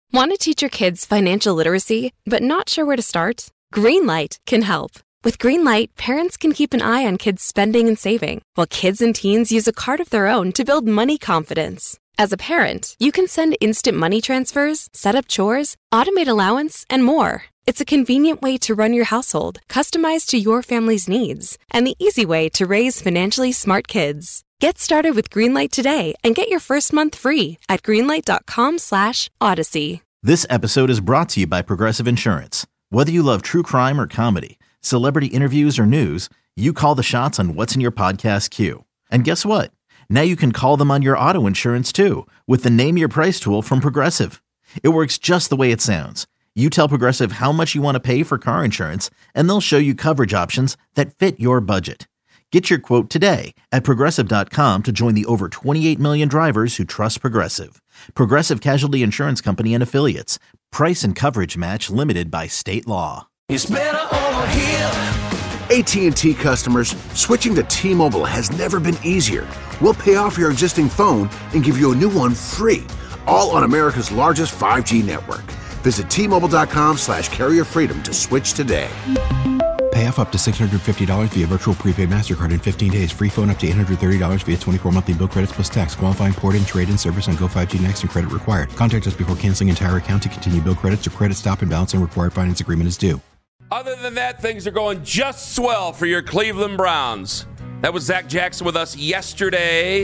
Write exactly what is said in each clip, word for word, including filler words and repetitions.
Want to teach your kids financial literacy, but not sure where to start? Greenlight can help. With Greenlight, parents can keep an eye on kids' spending and saving, while kids and teens use a card of their own to build money confidence. As a parent, you can send instant money transfers, set up chores, automate allowance, and more. It's a convenient way to run your household, customized to your family's needs, and the easy way to raise financially smart kids. Get started with Greenlight today and get your first month free at greenlight.com slash odyssey. This episode is brought to you by Progressive Insurance. Whether you love true crime or comedy, celebrity interviews or news, you call the shots on what's in your podcast queue. And guess what? Now you can call them on your auto insurance too with the Name Your Price tool from Progressive. It works just the way it sounds. You tell Progressive how much you want to pay for car insurance, and they'll show you coverage options that fit your budget. Get your quote today at Progressive dot com to join the over twenty-eight million drivers who trust Progressive. Progressive Casualty Insurance Company and Affiliates. Price and coverage match limited by state law. It's better over here. A T and T customers, switching to T-Mobile has never been easier. We'll pay off your existing phone and give you a new one free, all on America's largest five G network. Visit T-Mobile.com slash carrier freedom to switch today. Pay off up to six hundred fifty dollars via virtual prepaid MasterCard in fifteen days. Free phone up to eight hundred thirty dollars via twenty-four monthly bill credits plus tax. Qualifying port-in, trade-in service on Go five G Next and credit required. Contact us before canceling entire account to continue bill credits or credit stop and balance and required finance agreement is due. Other than that, things are going just swell for your Cleveland Browns. That was Zach Jackson with us yesterday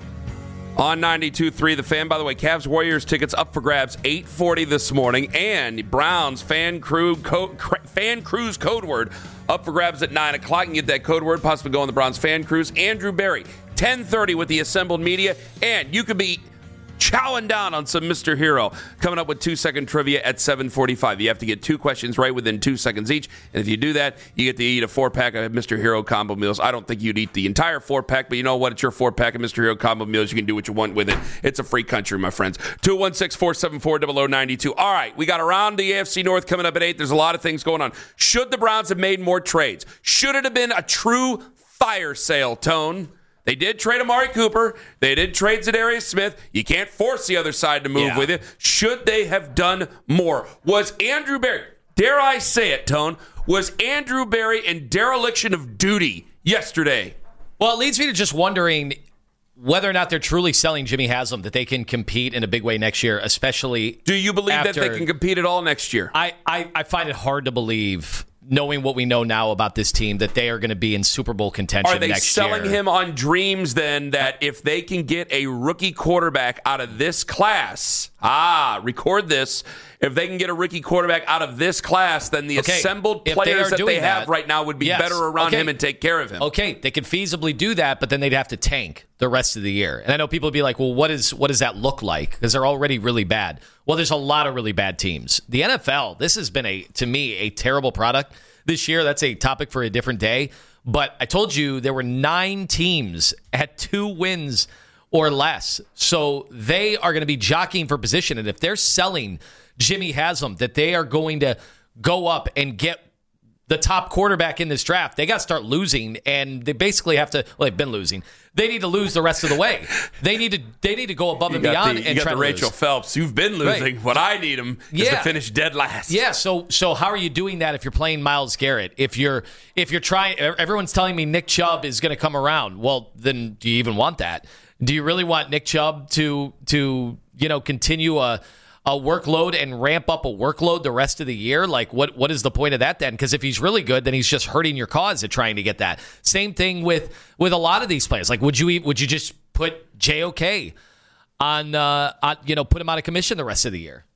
on ninety-two point three The Fan. By the way, Cavs Warriors tickets up for grabs eight forty this morning, and Browns fan crew co- fan cruise code word up for grabs at nine o'clock. You can get that code word, possibly go on the Browns fan cruise. Andrew Berry, ten thirty with the assembled media, and you could be chowing down on some Mister Hero coming up with two-second trivia at seven forty-five. You have to get two questions right within two seconds each, and if you do that, you get to eat a four-pack of Mister Hero combo meals. I don't think you'd eat the entire four-pack, but you know what? It's your four-pack of Mister Hero combo meals. You can do what you want with it. It's a free country, my friends. two one six, four seven four, zero zero nine two. All right, we got around the A F C North coming up at eight. There's a lot of things going on. Should the Browns have made more trades? Should it have been a true fire sale, Tone? They did trade Amari Cooper. They did trade Zadarius Smith. You can't force the other side to move yeah. with it. Should they have done more? Was Andrew Berry, dare I say it, Tone, was Andrew Berry in dereliction of duty yesterday? Well, it leads me to just wondering whether or not they're truly selling Jimmy Haslam, that they can compete in a big way next year, especially Do you believe after, that they can compete at all next year? I, I, I find it hard to believe, knowing what we know now about this team, that they are going to be in Super Bowl contention Are they next selling year. him on dreams, then, that if they can get a rookie quarterback out of this class, ah, record this, if they can get a rookie quarterback out of this class, then the okay. assembled If players they that they that, have right now would be yes. better around okay. him and take care of him. Okay, they could feasibly do that, but then they'd have to tank the rest of the year. And I know people would be like, well, what is what does that look like? Because they're already really bad. Well, there's a lot of really bad teams. The N F L, this has been, a to me, a terrible product this year. That's a topic for a different day. But I told you there were nine teams at two wins or less. So they are going to be jockeying for position. And if they're selling Jimmy Haslam, that they are going to go up and get the top quarterback in this draft, they got to start losing, and they basically have to. Well, they've been losing. They need to lose the rest of the way. They need to. They need to go above you and beyond. The, you and got try the to Rachel lose. Phelps. You've been losing. Right. What I need them is yeah. to finish dead last. Yeah. So so how are you doing that if you're playing Myles Garrett? If you're if you're trying, everyone's telling me Nick Chubb is going to come around. Well, then do you even want that? Do you really want Nick Chubb to to you know continue a a workload and ramp up a workload the rest of the year? Like, what what is the point of that then? Because if he's really good, then he's just hurting your cause at trying to get that. Same thing with with a lot of these players. Like, would you would you just put J O K on, uh, on you know, put him out of commission the rest of the year?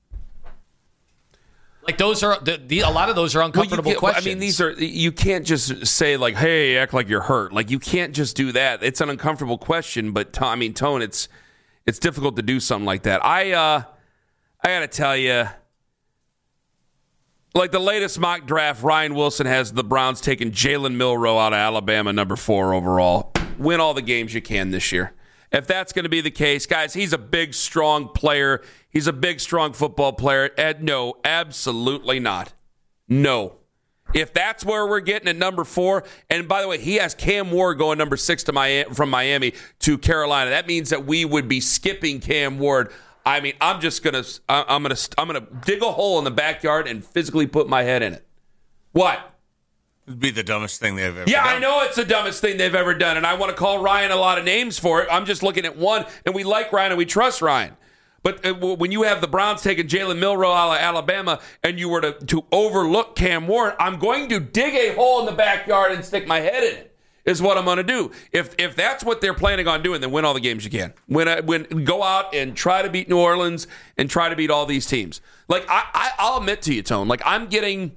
Like, those are the, the a lot of those are uncomfortable well, questions. I mean, these are you can't just say like, "Hey, act like you're hurt." Like, you can't just do that. It's an uncomfortable question, but I mean, Tone, it's it's difficult to do something like that. I uh, I got to tell you, like the latest mock draft, Ryan Wilson has the Browns taking Jalen Milroe out of Alabama, number four overall. Win all the games you can this year. If that's going to be the case, guys, he's a big, strong player. He's a big, strong football player. And no, absolutely not. No. If that's where we're getting at number four, and by the way, he has Cam Ward going number six to Miami, from Miami to Carolina. That means that we would be skipping Cam Ward I mean, I'm just gonna, I'm gonna, I'm gonna dig a hole in the backyard and physically put my head in it. What? It'd be the dumbest thing they've ever yeah, done. I know it's the dumbest thing they've ever done, and I want to call Ryan a lot of names for it. I'm just looking at one, and we like Ryan and we trust Ryan. But uh, when you have the Browns taking Jalen Milroe out of Alabama, and you were to, to overlook Cam Ward, I'm going to dig a hole in the backyard and stick my head in it, is what I'm going to do. If if that's what they're planning on doing, then win all the games you can. Win, uh, win, go out and try to beat New Orleans and try to beat all these teams. Like, I, I, I'll admit to you, Tone, like I'm getting...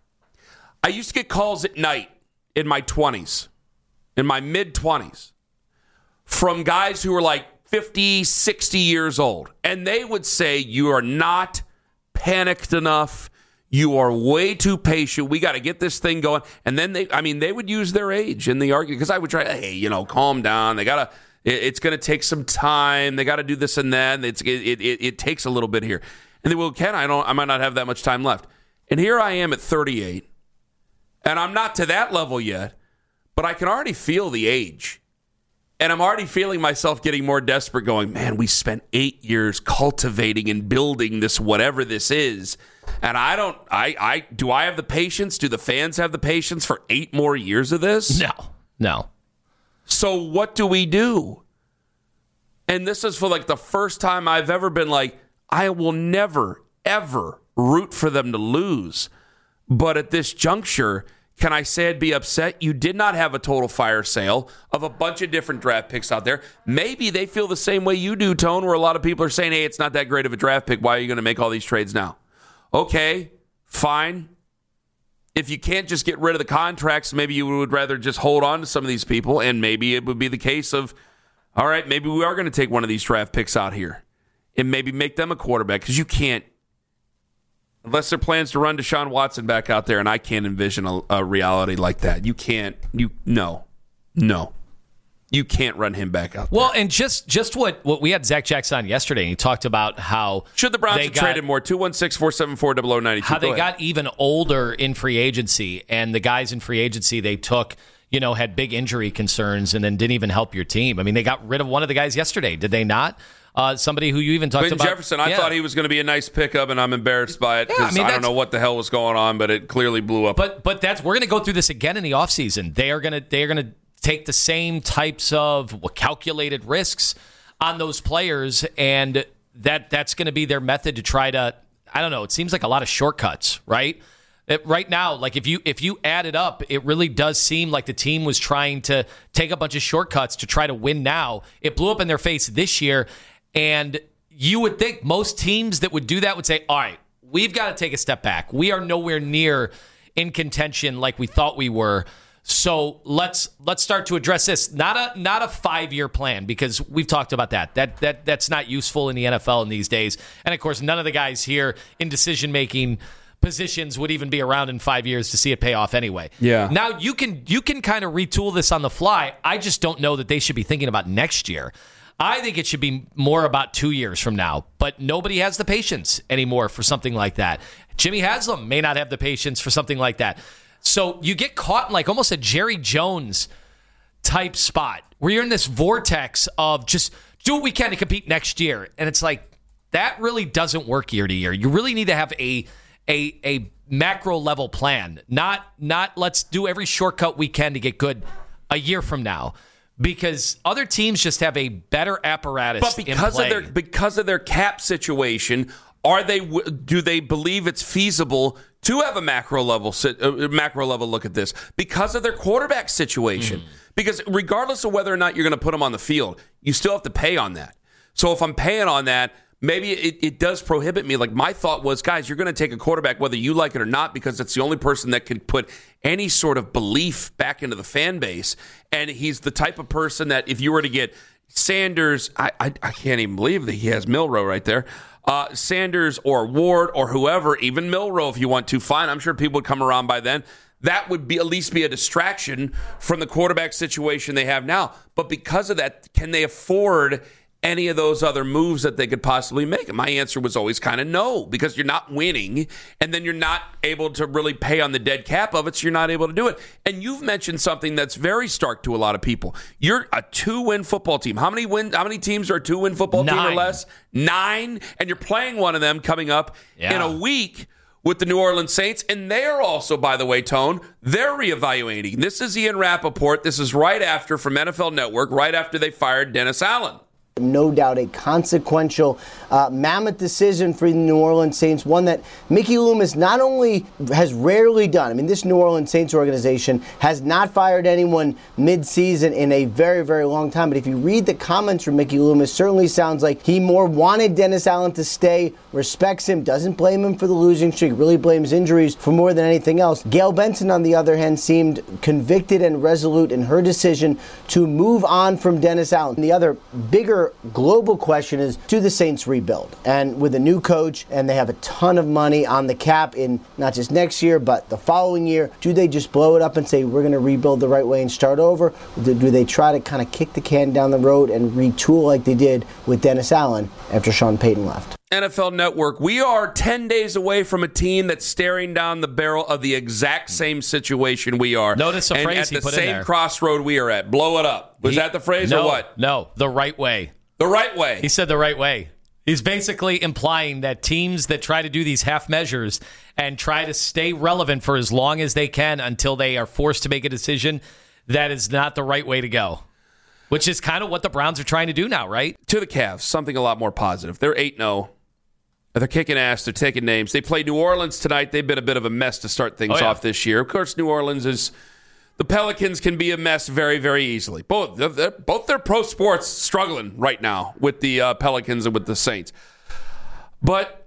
I used to get calls at night in my twenties, in my mid-twenties, from guys who were like fifty, sixty years old. And they would say, you are not panicked enough. You are way too patient. We got to get this thing going. And then they, I mean, they would use their age in the argument. Because I would try, hey, you know, calm down. They got to, it, it's going to take some time. They got to do this and that. It's, it, it, it, it takes a little bit here. And they will, Ken, I don't, I might not have that much time left. And here I am at thirty-eight. And I'm not to that level yet, but I can already feel the age. And I'm already feeling myself getting more desperate going, man, we spent eight years cultivating and building this whatever this is. And I don't, I, I, do I have the patience? Do the fans have the patience for eight more years of this? No, no. So what do we do? And this is for like the first time I've ever been like, I will never, ever root for them to lose. But at this juncture, can I say I'd be upset? You did not have a total fire sale of a bunch of different draft picks out there. Maybe they feel the same way you do, Tone, where a lot of people are saying, hey, it's not that great of a draft pick. Why are you going to make all these trades now? Okay, fine. If you can't just get rid of the contracts, maybe you would rather just hold on to some of these people, and maybe it would be the case of, all right, maybe we are going to take one of these draft picks out here and maybe make them a quarterback, because you can't, unless there are plans to run Deshaun Watson back out there, and I can't envision a, a reality like that. You can't. You no, no, you can't run him back out there. Well, and just just what, what we had Zach Jackson on yesterday, and he talked about how should the Browns they have got, traded more? two one six, four seven four, zero zero nine two. How Go they ahead. got even older in free agency, and the guys in free agency they took, you know, had big injury concerns, and then didn't even help your team. I mean, they got rid of one of the guys yesterday, did they not? Uh, somebody who you even talked Quentin about. Jefferson, I yeah. thought he was going to be a nice pickup, and I'm embarrassed by it because Yeah, I mean, I don't know what the hell was going on, but it clearly blew up. But but that's we're going to go through this again in the offseason. They are going to they are going to take the same types of calculated risks on those players, and that that's going to be their method to try to. I don't know. It seems like a lot of shortcuts, right? It, right now, like if you if you add it up, it really does seem like the team was trying to take a bunch of shortcuts to try to win now. It blew up in their face this year. And you would think most teams that would do that would say, all right, we've got to take a step back. We are nowhere near in contention like we thought we were. So let's let's start to address this. Not a not a five-year plan, because we've talked about that. That that that's not useful in the N F L in these days. And of course, none of the guys here in decision-making positions would even be around in five years to see it pay off anyway. Yeah. Now you can you can kind of retool this on the fly. I just don't know that they should be thinking about next year. I think it should be more about two years from now, but nobody has the patience anymore for something like that. Jimmy Haslam may not have the patience for something like that. So you get caught in like almost a Jerry Jones type spot where you're in this vortex of just do what we can to compete next year. And it's like, that really doesn't work year to year. You really need to have a a a macro level plan, not not let's do every shortcut we can to get good a year from now. Because other teams just have a better apparatus. But because in play. of their because of their cap situation, are they do they believe it's feasible to have a macro level uh, macro level look at this because of their quarterback situation? Mm. Because regardless of whether or not you're going to put them on the field, you still have to pay on that. So if I'm paying on that, maybe it, it does prohibit me. Like my thought was, guys, you're going to take a quarterback whether you like it or not, because it's the only person that can put any sort of belief back into the fan base. And he's the type of person that if you were to get Sanders, I I, I can't even believe that he has Milroe right there. Uh, Sanders or Ward or whoever, even Milroe if you want to, fine. I'm sure people would come around by then. That would be at least be a distraction from the quarterback situation they have now. But because of that, can they afford any of those other moves that they could possibly make? And my answer was always kind of no, because you're not winning, and then you're not able to really pay on the dead cap of it, so you're not able to do it. And you've mentioned something that's very stark to a lot of people. You're a two-win football team. How many win? How many teams are a two-win football Nine. team or less? Nine. And you're playing one of them coming up yeah. in a week with the New Orleans Saints. And they're also, by the way, Tone, they're reevaluating. This is Ian Rappaport. This is right after, from N F L Network, right after they fired Dennis Allen. No doubt a consequential uh, mammoth decision for the New Orleans Saints, one that Mickey Loomis not only has rarely done. I mean, this New Orleans Saints organization has not fired anyone mid-season in a very, very long time. But if you read the comments from Mickey Loomis, certainly sounds like he more wanted Dennis Allen to stay, respects him, doesn't blame him for the losing streak, really blames injuries for more than anything else. Gail Benson, on the other hand, seemed convicted and resolute in her decision to move on from Dennis Allen. The other bigger global question is, do the Saints rebuild? And with a new coach, and they have a ton of money on the cap in not just next year, but the following year, do they just blow it up and say, we're going to rebuild the right way and start over? Or do they try to kind of kick the can down the road and retool like they did with Dennis Allen after Sean Payton left? N F L Network, we are ten days away from a team that's staring down the barrel of the exact same situation we are. Notice a and phrase at he the put same in there. crossroad we are at. Blow it up. Was He, that the phrase no, or what? No, the right way. The right way. He said the right way. He's basically implying that teams that try to do these half measures and try to stay relevant for as long as they can until they are forced to make a decision, that is not the right way to go. Which is kind of what the Browns are trying to do now, right? To the Cavs, something a lot more positive. They're eight and oh. They're kicking ass. They're taking names. They play New Orleans tonight. They've been a bit of a mess to start things Oh, yeah. off this year. Of course, New Orleans is... The Pelicans can be a mess very, very easily. Both they're, both their pro sports struggling right now with the uh, Pelicans and with the Saints. But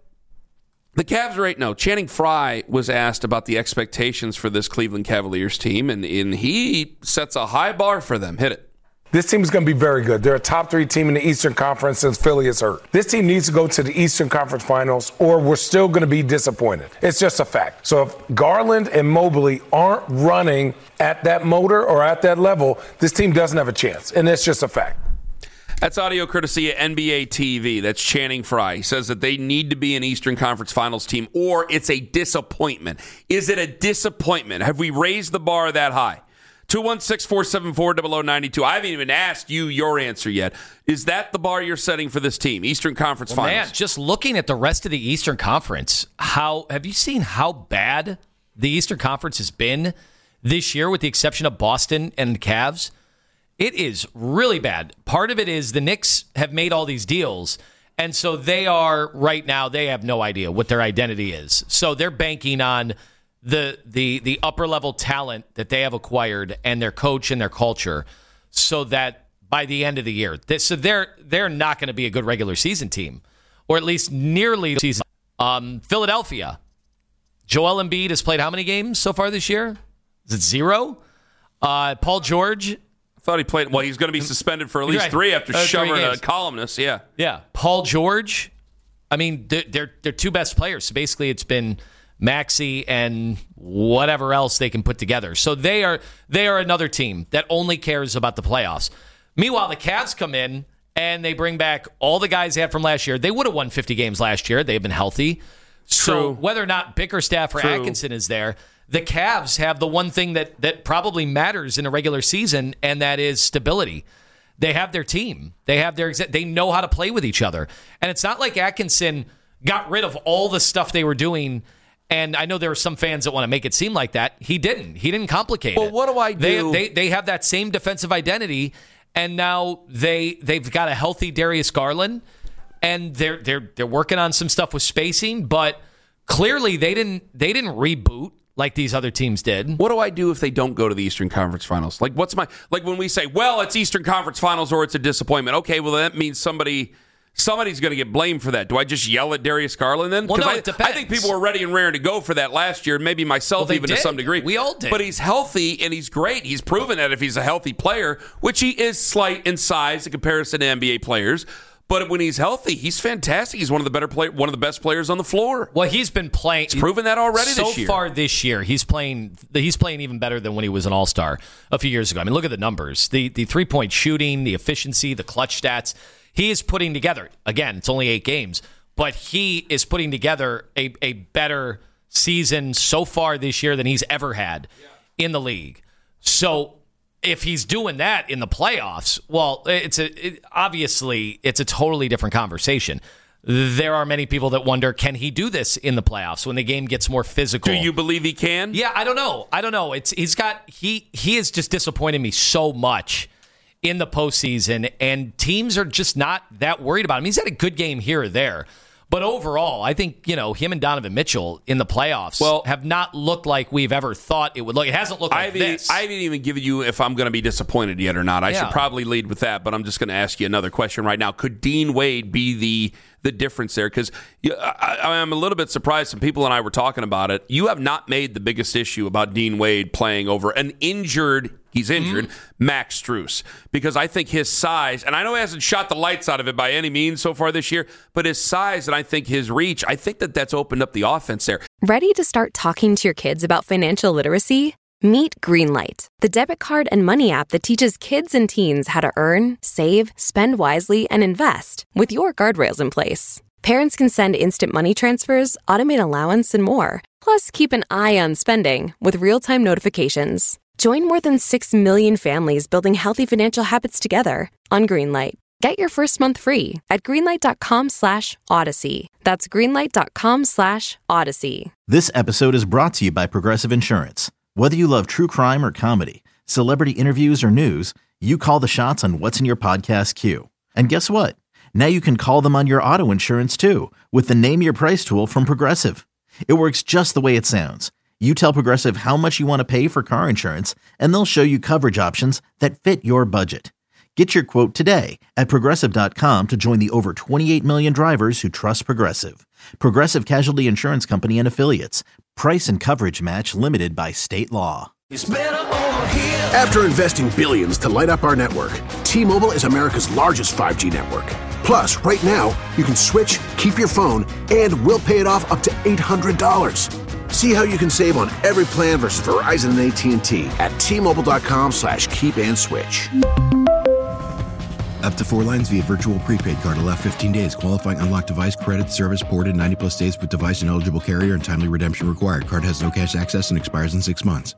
the Cavs are eight and oh. Channing Frye was asked about the expectations for this Cleveland Cavaliers team, and, and he sets a high bar for them. Hit it. This team is going to be very good. They're a top three team in the Eastern Conference since Philly is hurt. This team needs to go to the Eastern Conference Finals, or we're still going to be disappointed. It's just a fact. So if Garland and Mobley aren't running at that motor or at that level, this team doesn't have a chance, and it's just a fact. That's audio courtesy of N B A T V. That's Channing Frye. He says that they need to be an Eastern Conference Finals team, or it's a disappointment. Is it a disappointment? Have we raised the bar that high? two one six, four seven four, zero zero nine two. I haven't even asked you your answer yet. Is that the bar you're setting for this team, Eastern Conference well, Finals? Man, just looking at the rest of the Eastern Conference, how have you seen how bad the Eastern Conference has been this year, with the exception of Boston and Cavs? It is really bad. Part of it is the Knicks have made all these deals, and so they are, right now, they have no idea what their identity is. So they're banking on the the the upper level talent that they have acquired and their coach and their culture, so that by the end of the year, they, so they're they're not going to be a good regular season team, or at least nearly season. Um, Philadelphia, Joel Embiid has played how many games so far this year? Is it zero? Uh, Paul George. I thought he played. Well, he's going to be suspended for at least Right. three after Uh, three shoving a games. columnist. Yeah, Yeah, Paul George. I mean, they're they're, they're two best players. So basically, it's been Maxey and whatever else they can put together. So they are they are another team that only cares about the playoffs. Meanwhile, the Cavs come in and they bring back all the guys they had from last year. They would have won fifty games last year. They've been healthy. So True. whether or not Bickerstaff or True. Atkinson is there, the Cavs have the one thing that that probably matters in a regular season, and that is stability. They have their team. They have their exa- they know how to play with each other. And it's not like Atkinson got rid of all the stuff they were doing. And I know there are some fans that want to make it seem like that. He didn't. He didn't complicate Well, it. what do I They, do? they they have that same defensive identity, and now they they've got a healthy Darius Garland, and they're they're they're working on some stuff with spacing, but clearly they didn't they didn't reboot like these other teams did. What do I do if they don't go to the Eastern Conference Finals? Like, what's my like when we say, well, it's Eastern Conference Finals or it's a disappointment? Okay, well that means somebody somebody's going to get blamed for that. Do I just yell at Darius Garland then? Well, no, I, it depends. I think people were ready and raring to go for that last year, maybe myself Well, they even to did. some degree. We all did. But he's healthy and he's great. He's proven that if he's a healthy player, which he is slight in size in comparison to N B A players. But when he's healthy, he's fantastic. He's one of the better play, one of the best players on the floor. Well, he's been playing. He's proven that already so this year. So far this year, he's playing. He's playing even better than when he was an All-Star a few years ago. I mean, look at the numbers: the the three point shooting, the efficiency, the clutch stats. He is putting together. Again, it's only eight games, but he is putting together a a better season so far this year than he's ever had in the league. So if he's doing that in the playoffs, well, it's a it, obviously it's a totally different conversation. There are many people that wonder, can he do this in the playoffs when the game gets more physical? Do you believe he can? Yeah, I don't know. I don't know. It's he's got he he has just disappointed me so much in the postseason, and teams are just not that worried about him. He's had a good game here or there. But overall, I think, you know, him and Donovan Mitchell in the playoffs well, have not looked like we've ever thought it would look. It hasn't looked like I this. I haven't even given you if I'm going to be disappointed yet or not. I yeah. should probably lead with that, but I'm just going to ask you another question right now. Could Dean Wade be the the difference there? Because I, I'm a little bit surprised. Some people and I were talking about it. You have not made the biggest issue about Dean Wade playing over an injured, he's injured, mm-hmm. Max Strus. Because I think his size, and I know he hasn't shot the lights out of it by any means so far this year, but his size and I think his reach, I think that that's opened up the offense there. Ready to start talking to your kids about financial literacy? Meet Greenlight, the debit card and money app that teaches kids and teens how to earn, save, spend wisely, and invest with your guardrails in place. Parents can send instant money transfers, automate allowance, and more. Plus, keep an eye on spending with real-time notifications. Join more than six million families building healthy financial habits together on Greenlight. Get your first month free at greenlight.com slash odyssey. That's greenlight.com slash odyssey. This episode is brought to you by Progressive Insurance. Whether you love true crime or comedy, celebrity interviews or news, you call the shots on what's in your podcast queue. And guess what? Now you can call them on your auto insurance too with the Name Your Price tool from Progressive. It works just the way it sounds. You tell Progressive how much you want to pay for car insurance, and they'll show you coverage options that fit your budget. Get your quote today at Progressive dot com to join the over twenty-eight million drivers who trust Progressive. Progressive Casualty Insurance Company and Affiliates. Price and coverage match limited by state law. It's better over here. After investing billions to light up our network, T-Mobile is America's largest five G network. Plus, right now, you can switch, keep your phone, and we'll pay it off up to eight hundred dollars. See how you can save on every plan versus Verizon and A T and T at T-Mobile.com slash keep and switch. Up to four lines via virtual prepaid card. Allow fifteen days. Qualifying unlocked device credit service ported ninety plus days with device and eligible carrier and timely redemption required. Card has no cash access and expires in six months.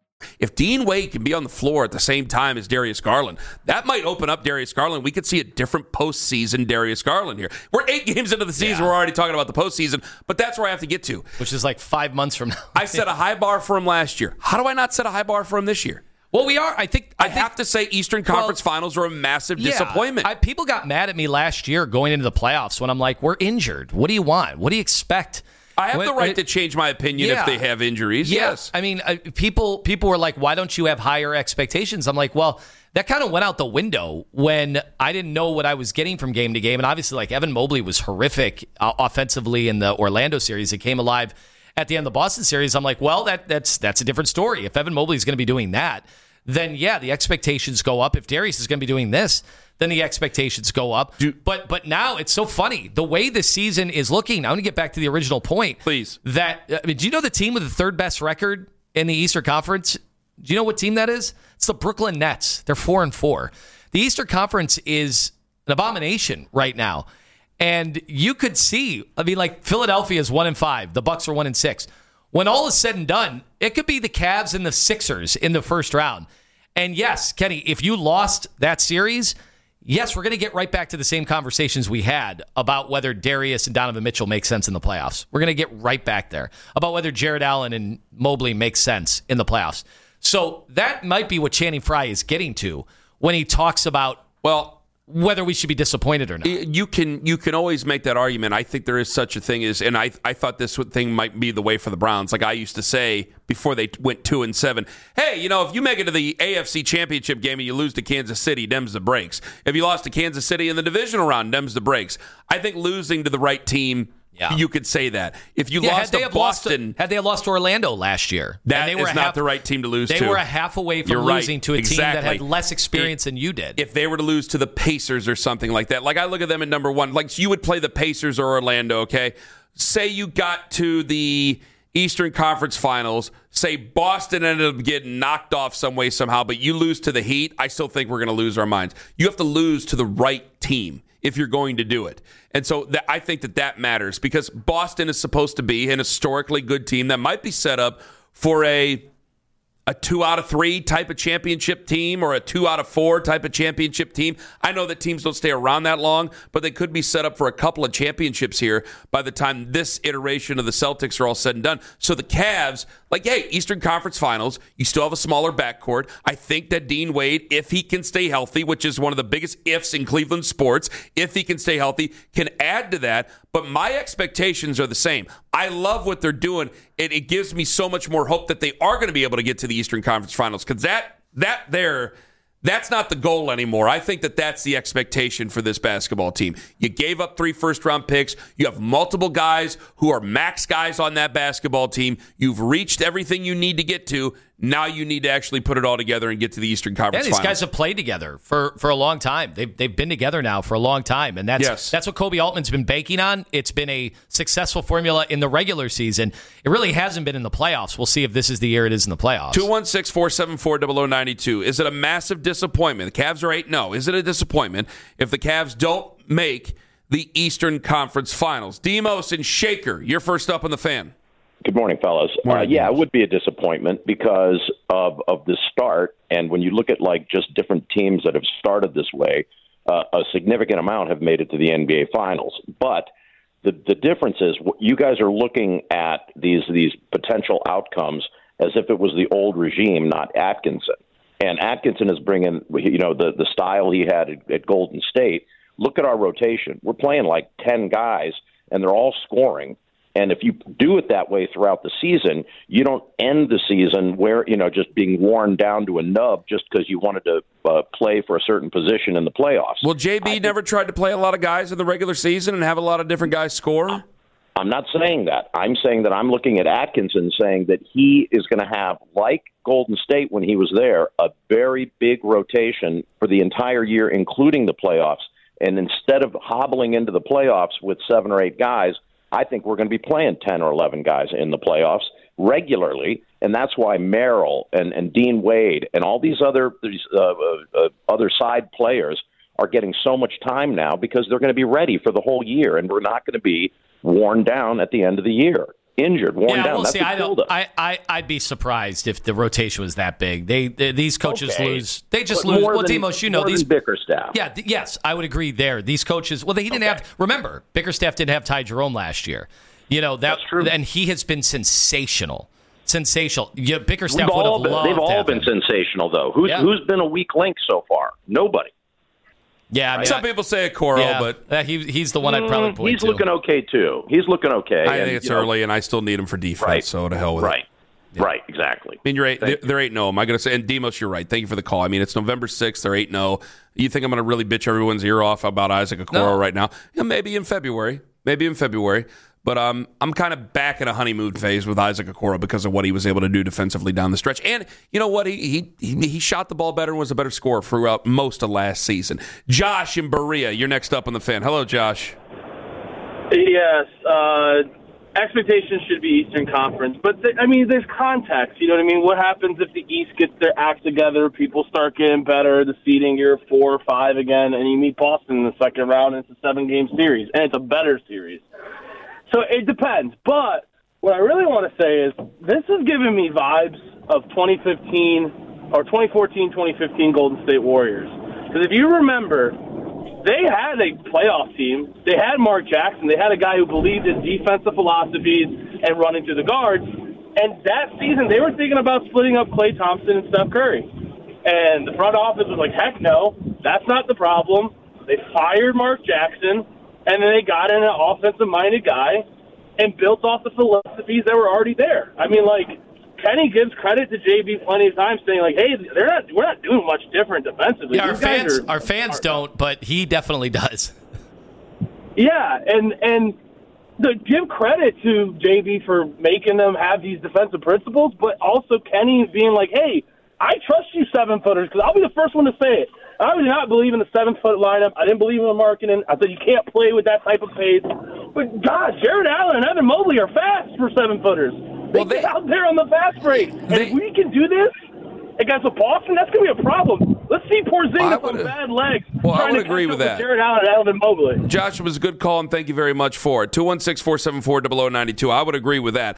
If Dean Wade can be on the floor at the same time as Darius Garland, that might open up Darius Garland. We could see a different postseason Darius Garland here. We're eight games into the season. Yeah. We're already talking about the postseason, but that's where I have to get to. Which is like five months from now. I set a high bar for him last year. How do I not set a high bar for him this year? Well, we are. I think I, I think, have to say Eastern Conference well, Finals are a massive yeah, disappointment. I, people got mad at me last year going into the playoffs when I'm like, we're injured. What do you want? What do you expect? I have when, the right it, to change my opinion yeah, if they have injuries. Yeah. Yes. I mean, uh, people people were like, why don't you have higher expectations? I'm like, well, that kind of went out the window when I didn't know what I was getting from game to game. And obviously, like, Evan Mobley was horrific uh, offensively in the Orlando series. It came alive at the end of the Boston series. I'm like, well, that that's that's a different story. If Evan Mobley is going to be doing that, then yeah, the expectations go up. If Darius is going to be doing this, then the expectations go up. Do, but but now it's so funny. The way the season is looking, I want to get back to the original point. Please. That, I mean, do you know the team with the third best record in the Eastern Conference? Do you know what team that is? It's the Brooklyn Nets. They're four and four. The Eastern Conference is an abomination right now. And you could see, I mean, like Philadelphia is one and five. The Bucks are one and six. When all is said and done, it could be the Cavs and the Sixers in the first round. And yes, Kenny, if you lost that series, yes, we're going to get right back to the same conversations we had about whether Darius and Donovan Mitchell make sense in the playoffs. We're going to get right back there about whether Jared Allen and Mobley make sense in the playoffs. So that might be what Channing Frye is getting to when he talks about, well, whether we should be disappointed or not. You can you can always make that argument. I think there is such a thing as, and I I thought this thing might be the way for the Browns. Like I used to say before they went two and seven. Hey, you know, if you make it to the A F C Championship game and you lose to Kansas City, them's the breaks. If you lost to Kansas City in the divisional round, them's the breaks. I think losing to the right team Yeah. You could say that. If you yeah, lost had they to have Boston... Lost to, had they lost to Orlando last year... That they were is a not half, the right team to lose they to. They were a half away from You're losing right. to a exactly. team that had less experience it, than you did. If they were to lose to the Pacers or something like that, like I look at them at number one, like you would play the Pacers or Orlando, okay? Say you got to the Eastern Conference Finals, say Boston ended up getting knocked off some way, somehow, but you lose to the Heat, I still think we're going to lose our minds. You have to lose to the right team if you're going to do it. And so that, I think that that matters because Boston is supposed to be an historically good team that might be set up for a a two out of three type of championship team or a two out of four type of championship team. I know that teams don't stay around that long, but they could be set up for a couple of championships here by the time this iteration of the Celtics are all said and done. So the Cavs, like, hey, Eastern Conference Finals, you still have a smaller backcourt. I think that Dean Wade, if he can stay healthy, which is one of the biggest ifs in Cleveland sports, if he can stay healthy, can add to that. But my expectations are the same. I love what they're doing. It, it gives me so much more hope that they are going to be able to get to the Eastern Conference Finals because that that there, that's not the goal anymore. I think that that's the expectation for this basketball team. You gave up three first-round picks. You have multiple guys who are max guys on that basketball team. You've reached everything you need to get to. Now you need to actually put it all together and get to the Eastern Conference Yeah, these Finals. guys have played together for, for a long time. They've, they've been together now for a long time, and that's yes. that's what Kobe Altman's been banking on. It's been a successful formula in the regular season. It really hasn't been in the playoffs. We'll see if this is the year it is in the playoffs. two one six, four seven four, zero zero nine two. Is it a massive disappointment? The Cavs are eight and oh. Is it a disappointment if the Cavs don't make the Eastern Conference Finals? Demos and Shaker, you're first up on the Fan. Good morning, fellas. Morning, uh, yeah, it would be a disappointment because of, of the start. And when you look at like just different teams that have started this way, uh, a significant amount have made it to the N B A Finals. But the the difference is you guys are looking at these these potential outcomes as if it was the old regime, not Atkinson. And Atkinson is bringing, you know, the, the style he had at, at Golden State. Look at our rotation. We're playing like ten guys, and they're all scoring. And if you do it that way throughout the season, you don't end the season where, you know, just being worn down to a nub just because you wanted to uh, play for a certain position in the playoffs. Well, J B I never think, tried to play a lot of guys in the regular season and have a lot of different guys score? I'm not saying that. I'm saying that I'm looking at Atkinson saying that he is going to have, like Golden State when he was there, a very big rotation for the entire year, including the playoffs. And instead of hobbling into the playoffs with seven or eight guys, I think we're going to be playing ten or eleven guys in the playoffs regularly, and that's why Merrill and, and Dean Wade and all these other these, uh, uh, other side players are getting so much time now because they're going to be ready for the whole year, and we're not going to be worn down at the end of the year. Injured, worn yeah, down. We'll That's see. I don't. I, I I'd be surprised if the rotation was that big. They, they these coaches okay. lose. They just But lose. more Well, than, Demos, you know more these than Bickerstaff. Yeah. Th- yes, I would agree there. These coaches. Well, they didn't Okay. have. Remember, Bickerstaff didn't have Ty Jerome last year. You know that. That's true. And he has been sensational. Sensational. Yeah, Bickerstaff We've would all have been, loved. they've to all have been him. sensational, though. Who's Yeah. who's been a weak link so far? Nobody. Yeah, I mean, Some I- people say Okoro, yeah, but uh, he, he's the one I'd probably Mm, point He's to. looking okay too. He's looking okay. I and, think it's you know, early, and I still need him for defense, Right. so to hell with Right. it. Right, exactly. I mean, you're eight, Thank they're, they're eight and oh. Am I going to say? And Demos, you're right. Thank you for the call. I mean, it's November sixth. They're eight and oh. You think I'm going to really bitch everyone's ear off about Isaac Okoro No. right now? Yeah, maybe in February. Maybe in February. But um, I'm kind of back in a honeymoon phase with Isaac Okoro because of what he was able to do defensively down the stretch. And you know what? He he he shot the ball better and was a better scorer throughout most of last season. Josh in Berea, you're next up on the Fan. Hello, Josh. Yes. Uh, expectations should be Eastern Conference. But, th- I mean, there's context. You know what I mean? What happens if the East gets their act together, people start getting better, the seeding, you're four or five again, and you meet Boston in the second round, and it's a seven-game series, and it's a better series. So it depends. But what I really want to say is this is giving me vibes of twenty fifteen or twenty fourteen, twenty fifteen Golden State Warriors. Because if you remember, they had a playoff team. They had Mark Jackson. They had a guy who believed in defensive philosophies and running to the guards. And that season, they were thinking about splitting up Klay Thompson and Steph Curry. And the front office was like, heck no, that's not the problem. They fired Mark Jackson. And then they got in an offensive-minded guy and built off the philosophies that were already there. I mean, like, Kenny gives credit to J B plenty of times, saying, like, hey, they're not, we're not doing much different defensively. Yeah, our These guys fans, are- our fans are- don't, but he definitely does. Yeah, and and the, give credit to J B for making them have these defensive principles, but also Kenny being like, hey, I trust you seven-footers, because I'll be the first one to say it. I did not believe in the seven-foot lineup. I didn't believe in the marketing. I said you can't play with that type of pace. But, God, Jared Allen and Evan Mobley are fast for seven-footers. They, well, they get out there on the fast break. And they, if we can do this against Boston, that's going to be a problem. Let's see Porzingis on bad legs. Well, I would to agree with that. With Jared Allen and Evan Mobley. Josh, it was a good call, and thank you very much for it. two one six, four seven four, zero zero nine two. I would agree with that.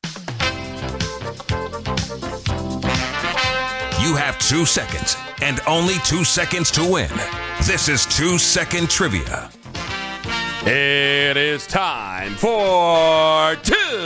You have two seconds and only two seconds to win. This is Two Second Trivia. It is time for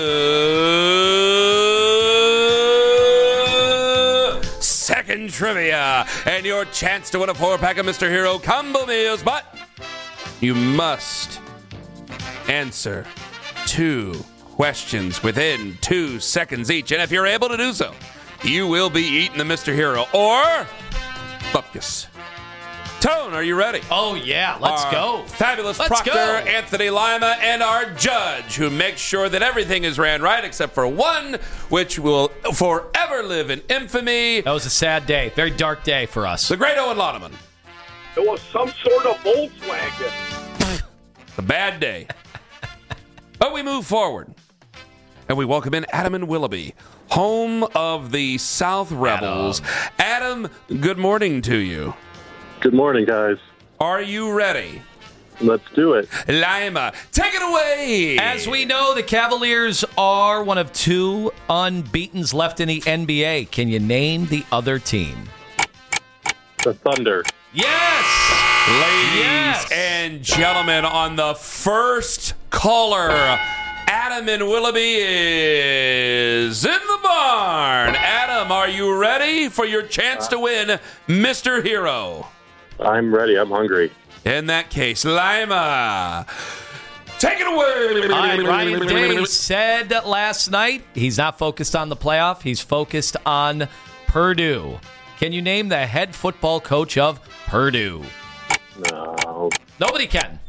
Two Second Trivia and your chance to win a four-pack of Mister Hero combo meals, but you must answer two questions within two seconds each, and if you're able to do so, you will be eating the Mister Hero or Bupkis. Tone, are you ready? Oh, yeah. Let's our go. Fabulous Let's Proctor, go. Anthony Lima, and our judge, who makes sure that everything is ran right except for one, which will forever live in infamy. That was a sad day. Very dark day for us. The great Owen Loneman. It was some sort of Volkswagen. A bad day. But we move forward. And we welcome in Adam and Willoughby, home of the South Rebels. Adam, Adam, good morning to you. Good morning, guys. Are you ready? Let's do it. Lima, take it away. As we know, the Cavaliers are one of two unbeatens left in the N B A. Can you name the other team? The Thunder. Yes! Ladies yes. and gentlemen, on the first caller, Adam and Willoughby is in the barn. Adam, are you ready for your chance to win Mister Hero? I'm ready. I'm hungry. In that case, Lima, take it away. All right, Ryan Day said last night he's not focused on the playoff. He's focused on Purdue. Can you name the head football coach of Purdue? No. Nobody can.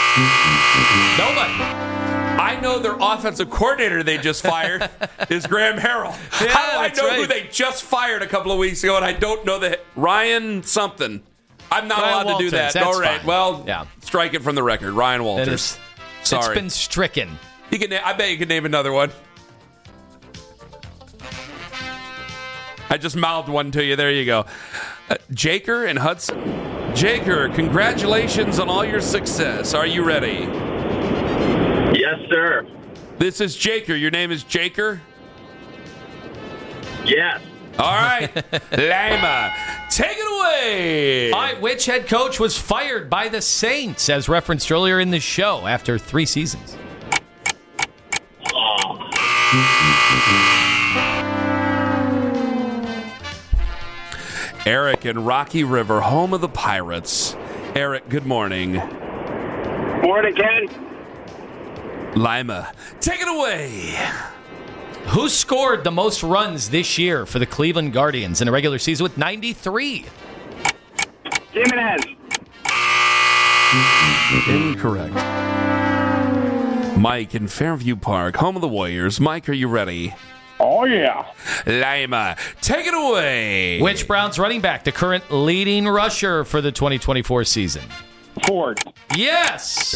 Nobody. I know their offensive coordinator they just fired is Graham Harrell. Yeah, How do I know right. who they just fired a couple of weeks ago, and I don't know the Ryan something? I'm not Ryan allowed Walters, to do that. that's All right, fine. well, yeah. strike it from the record. Ryan Walters. It is, Sorry. It's been stricken. You can. I bet you can name another one. I just mouthed one to you. There you go. Uh, Jaker and Hudson. Jaker, congratulations on all your success. Are you ready? Yes, sir. This is Jaker. Your name is Jaker? Yes. All right. Lima, take it away. All right, which head coach was fired by the Saints, as referenced earlier in the show, after three seasons? Eric in Rocky River, home of the Pirates. Eric, good morning. Morning, Ken. Lima, take it away. Who scored the most runs this year for the Cleveland Guardians in a regular season with ninety-three? Jimenez. Incorrect. Mike in Fairview Park, home of the Warriors. Mike, are you ready? Oh, yeah. Lima, take it away. Which Browns running back, the current leading rusher for the twenty twenty-four season? Ford. Yes.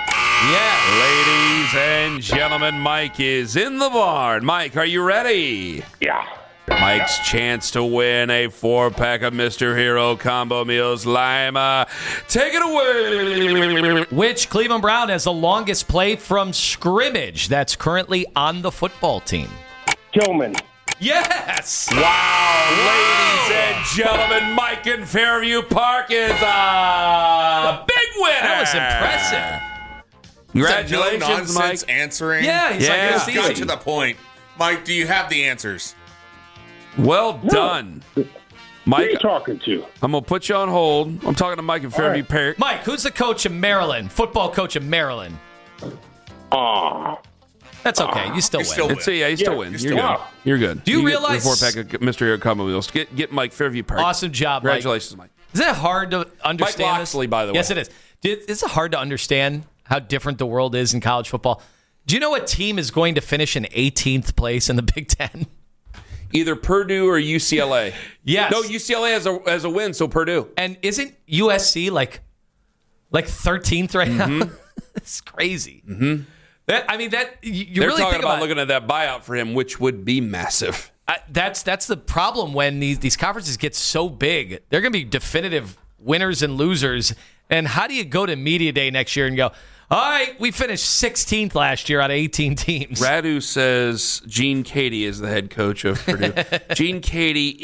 Yes. Ladies and gentlemen, Mike is in the barn. Mike, are you ready? Yeah. Mike's chance to win a four-pack of Mister Hero combo meals. Lima, take it away. Which Cleveland Brown has the longest play from scrimmage that's currently on the football team? Tillman. Yes. Wow, wow. Ladies and gentlemen, Mike in Fairview Park is a big winner. That was impressive. Congratulations, no nonsense Mike. answering. Yeah, he's Yeah. like, Just it's got easy. to the point. Mike, do you have the answers? Well done. Mike, Who are you talking to? I'm going to put you on hold. I'm talking to Mike in Fairview right. Park. Mike, who's the coach of Maryland? Football coach of Maryland. Aw. That's okay. You still You win. still It's, yeah, you still Yeah, win. you You're still good. win. You're good. Do you get realize- the four-pack of Mister Hero combo meals? Get, get Mike Fairview Park. Awesome job, Mike. Congratulations, Mike. Is it hard to understand Mike this? Loxley, by the way. Yes, it is. Dude, is it hard to understand how different the world is in college football? Do you know what team is going to finish in eighteenth place in the Big Ten? Either Purdue or U C L A. Yes. No, U C L A has a has a win, so Purdue. And isn't U S C like like thirteenth right mm-hmm. now? It's crazy. Mm-hmm. That I mean, that you They're really talking think about, about looking at that buyout for him, which would be massive. I, that's that's the problem when these these conferences get so big. They're going to be definitive winners and losers. And how do you go to media day next year and go, all right, we finished sixteenth last year out of eighteen teams? Radu says Gene Katie is the head coach of Purdue. Gene Katie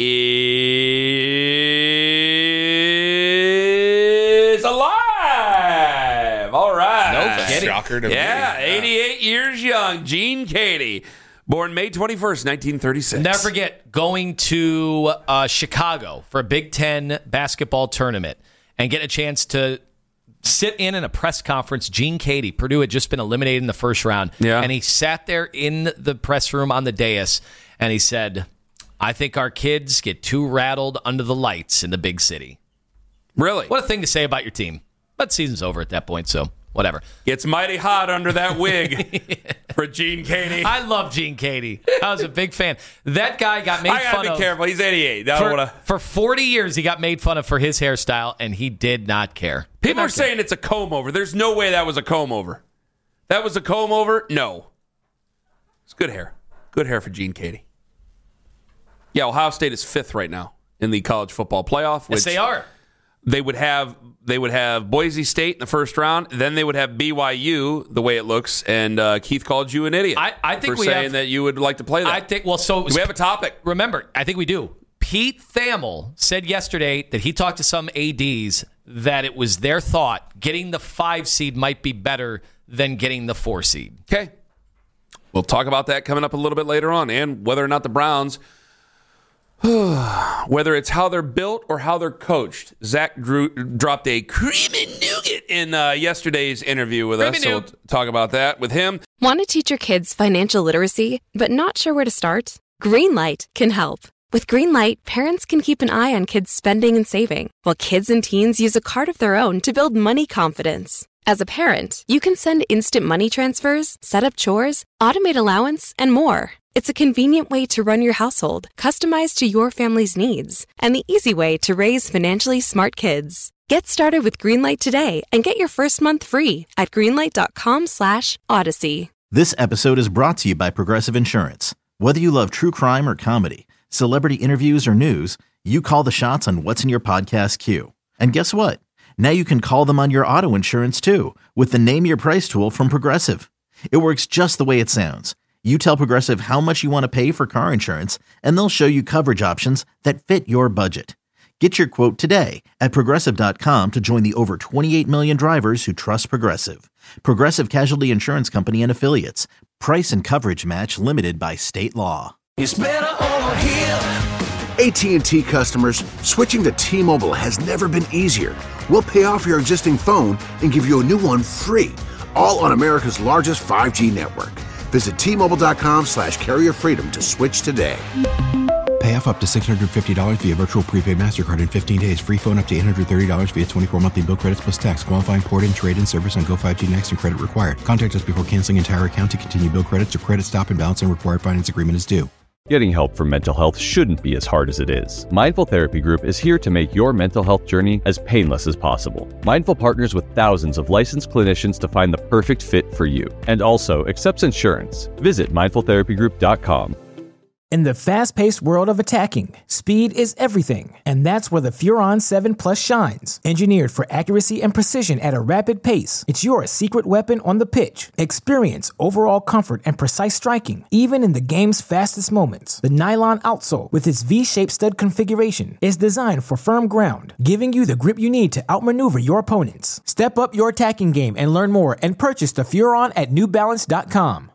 is alive. All right. No kidding. Shocker to yeah, me. eighty-eight years young. Gene Katie, born May twenty-first, nineteen thirty-six. Never forget going to uh, Chicago for a Big Ten basketball tournament and get a chance to sit in in a press conference. Gene Katie, Purdue had just been eliminated in the first round. Yeah. And he sat there in the press room on the dais and he said, I think our kids get too rattled under the lights in the big city. Really? What a thing to say about your team. But season's over at that point, so whatever. It's mighty hot under that wig for Gene Katie. I love Gene Katie. I was a big fan. That guy got made I gotta fun be of. careful. He's eighty-eight. I For, don't wanna... for forty years, he got made fun of for his hairstyle, and he did not care. Did People not are care. saying it's a comb over. There's no way that was a comb over. That was a comb over? No. It's good hair. Good hair for Gene Katie. Yeah, Ohio State is fifth right now in the college football playoff. Which Yes, they are. They would have they would have Boise State in the first round. Then they would have B Y U, the way it looks. And uh, Keith called you an idiot. I, I think for we saying have, that you would like to play that. I think. Well, so do we have a topic? Remember, I think we do. Pete Thamel said yesterday that he talked to some A Ds that it was their thought getting the five seed might be better than getting the four seed. Okay, we'll talk about that coming up a little bit later on, and whether or not the Browns. Whether it's how they're built or how they're coached. Zach Drew dropped a creamy nougat in uh, yesterday's interview with Creamy us, so we'll nougat. talk about that with him. Want to teach your kids financial literacy, but not sure where to start? Greenlight can help. With Greenlight, parents can keep an eye on kids' spending and saving, while kids and teens use a card of their own to build money confidence. As a parent, you can send instant money transfers, set up chores, automate allowance, and more. It's a convenient way to run your household, customized to your family's needs, and the easy way to raise financially smart kids. Get started with Greenlight today and get your first month free at greenlight.com slash odyssey. This episode is brought to you by Progressive Insurance. Whether you love true crime or comedy, celebrity interviews or news, you call the shots on what's in your podcast queue. And guess what? Now you can call them on your auto insurance too with the Name Your Price tool from Progressive. It works just the way it sounds. You tell Progressive how much you want to pay for car insurance, and they'll show you coverage options that fit your budget. Get your quote today at Progressive dot com to join the over twenty-eight million drivers who trust Progressive. Progressive Casualty Insurance Company and Affiliates. Price and coverage match limited by state law. It's better over here. A T and T customers, switching to T-Mobile has never been easier. We'll pay off your existing phone and give you a new one free, all on America's largest five G network. Visit T-Mobile.com slash carrier freedom to switch today. Pay off up to six hundred fifty dollars via virtual prepaid MasterCard in fifteen days. Free phone up to eight hundred thirty dollars via twenty-four monthly bill credits plus tax. Qualifying port-in, trade-in service on Go five G Next and credit required. Contact us before canceling entire account to continue bill credits or credit stop and balance and required finance agreement is due. Getting help for mental health shouldn't be as hard as it is. Mindful Therapy Group is here to make your mental health journey as painless as possible. Mindful partners with thousands of licensed clinicians to find the perfect fit for you, and also accepts insurance. Visit mindful therapy group dot com. In the fast-paced world of attacking, speed is everything, and that's where the Furon seven Plus shines. Engineered for accuracy and precision at a rapid pace, it's your secret weapon on the pitch. Experience overall comfort and precise striking, even in the game's fastest moments. The nylon outsole, with its V-shaped stud configuration, is designed for firm ground, giving you the grip you need to outmaneuver your opponents. Step up your attacking game and learn more and purchase the Furon at new balance dot com.